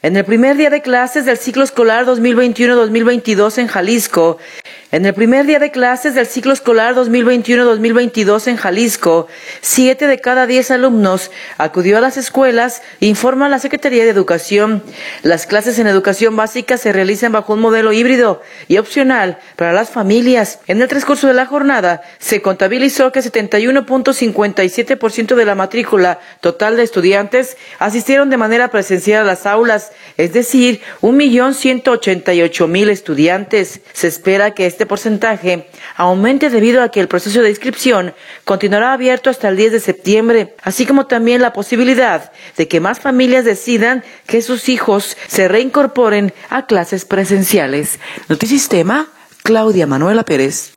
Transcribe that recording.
En el primer día de clases del ciclo escolar 2021-2022 en Jalisco, 7 de cada 10 alumnos acudió a las escuelas, informa la Secretaría de Educación. Las clases en educación básica se realizan bajo un modelo híbrido y opcional para las familias. En el transcurso de la jornada, se contabilizó que 71.57% de la matrícula total de estudiantes asistieron de manera presencial a las aulas, es decir, 1.188.000 estudiantes. Se espera que este porcentaje aumente debido a que el proceso de inscripción continuará abierto hasta el 10 de septiembre, así como también la posibilidad de que más familias decidan que sus hijos se reincorporen a clases presenciales. Notisistema, Claudia Manuela Pérez.